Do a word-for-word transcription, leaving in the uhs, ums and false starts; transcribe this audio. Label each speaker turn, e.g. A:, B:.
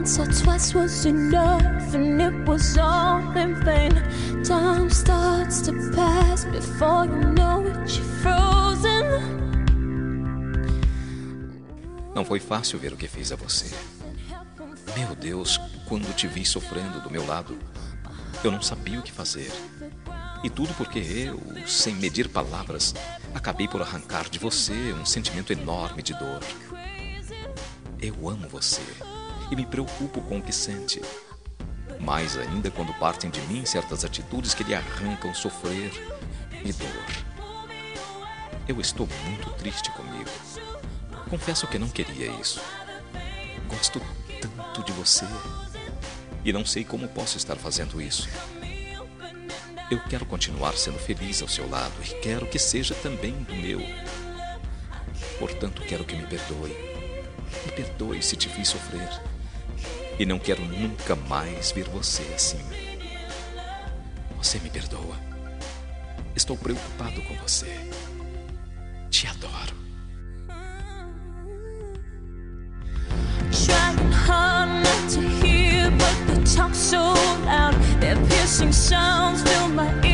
A: once or twice was enough, and it was all in vain. Time starts to pass before you know it, you're frozen.
B: Não foi fácil ver o que fiz a você. Meu Deus, quando te vi sofrendo do meu lado, eu não sabia o que fazer. E tudo porque eu, sem medir palavras, acabei por arrancar de você um sentimento enorme de dor. Eu amo você e me preocupo com o que sente. Mais ainda quando partem de mim certas atitudes que lhe arrancam sofrer e dor. Eu estou muito triste comigo. Confesso que não queria isso. Gosto tanto de você e não sei como posso estar fazendo isso. Eu quero continuar sendo feliz ao seu lado e quero que seja também do meu. Portanto, quero que me perdoe. Me perdoe se te fiz sofrer. E não quero nunca mais ver você assim. Você me perdoa. Estou preocupado com você. Te adoro.
A: Trying hard not to hear, but they talk so loud. Their piercing sounds fill my ears.